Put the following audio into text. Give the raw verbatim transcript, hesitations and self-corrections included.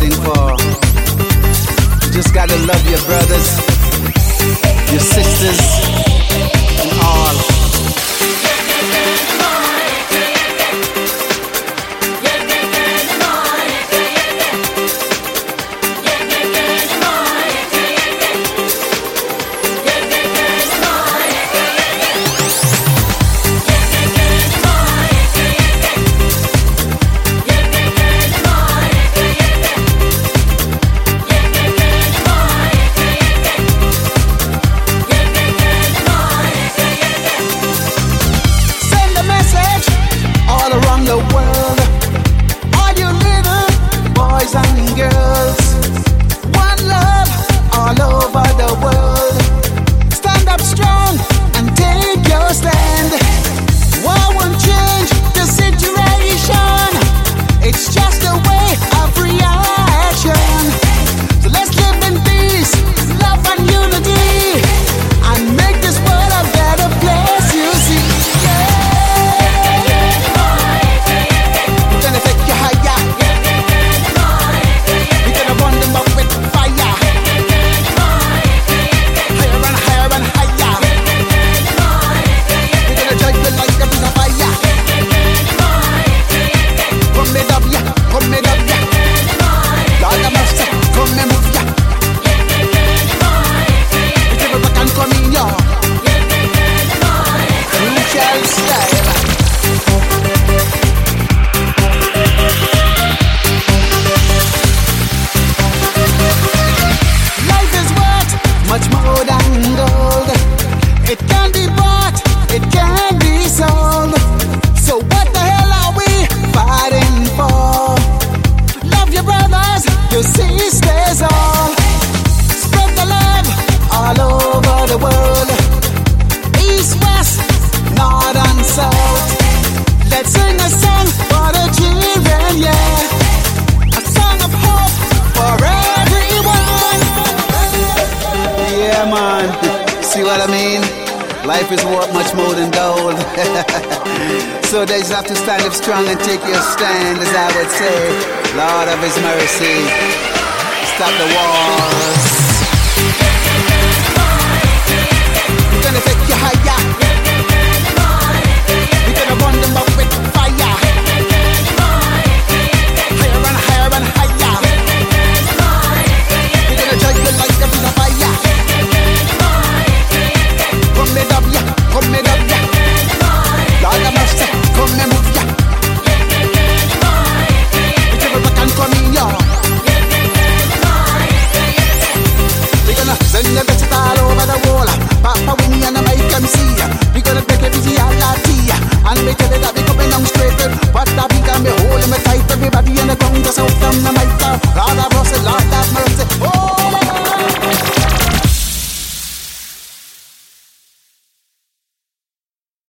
waiting for. You just gotta love your brothers, your sisters, and all. The world, all you little boys and girls, one love all over the world. Stand up strong and take your stand. War won't change the situation. It's just a way of reaction. So let's live in peace, love and unity, and make this world a better place. You see, yeah. Much more than gold. It can be bought, it can be sold. So what the hell are we fighting for? Love your brothers, your sisters all. Spread the love all over the world. East, west, north and south. Let's sing a song for the children, yeah. A song of hope for everyone. Yeah, man. See what I mean? Life is worth much more than gold. So they just have to stand up strong and take your stand, as I would say. Lord of His mercy, stop the wars. We're gonna take you higher. We're gonna burn them up with fire. Higher and higher and higher. We're gonna judge you like the fire. Come me up, yeah, come me up, yeah. Lord of mercy, come me move, yeah. Whichever can come in, yeah. We're gonna send the best all over the wall. Papa Winnie and I make them see. We're gonna take a busy all our tea. And we tell it that we coming down straight. But that we can be holding me tight. Everybody in the ground just out from the mic. Lord of mercy, Lord of mercy.